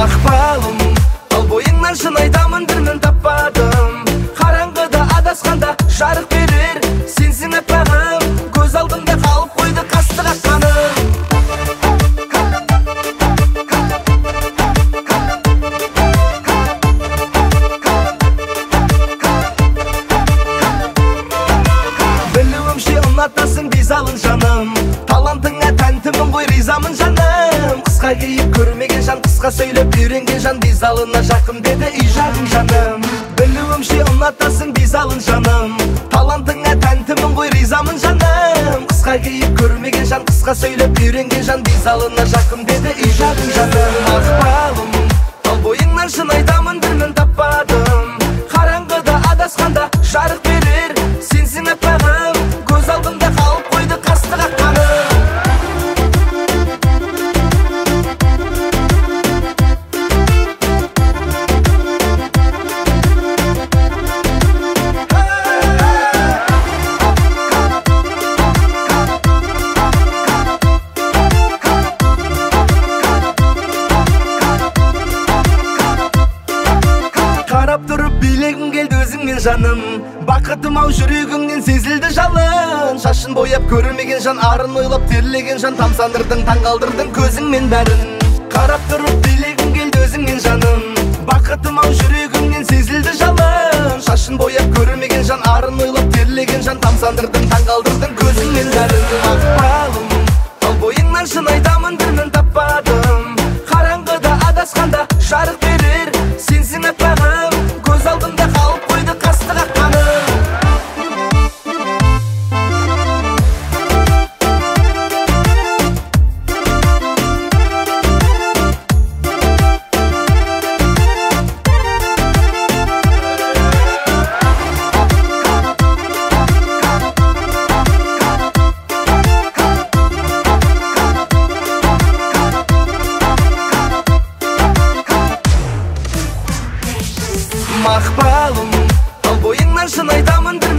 мақпалым, ал бойыңнан шын айтамын бірмін таппадым. Қараңғыда адасқанда жарық берер сенсің аппағым, көз алдымда қалып қойды қастық аққаным. Білуімше ұнатасың бизалын жаным, талантыңа тәнтімін ғой ризамын жаным. Қысқа кейіп көрмеген жан, қысқа сөйлеп үйренген жан, бизалына жақын деді үй жағың жаным. Білуімше ұнатасың бизалын жаным, талантыңа тәнтімін ғой ризамын жаным. Қысқа кейіп көрмеген жан, қысқа сөйлеп үйренген жан, бизалына жақын деді үй жағың жаным. Мақпалым, ал бойыңнан шын айтамын бірмін таппадым. Қараңғыда адасқанда жарық берер сенсің аппағым, көз алдымда қалып қойды қастық аққаным. Қарап тұрып билегім келді өзіңмен жаным, бақытым ау жүрегіңнен сезілді жалын. Шашын бояп көрмеген жан, арын ойлап терлеген жан, тамсандырдың таңғалдырдың көзіңмен бәрін. Қарап тұрып билегім келді өзіңмен жаным, бақытым ау жүрегіңнен сезілді жалын. Шашын бояп көрмеген жан, арын ойлап терлеген жан, тамсандырдың таңғалдырдың көзіңмен бәрін. Мақпалым, ал бойыңнан шын айтамын бірмін таппадым. Қараңғыда адасқанда жарық берер сенсің аппағым, көз алдымда қалып қойды қастық аққаным. Мақпалым, ал бойыңнан шын айтамын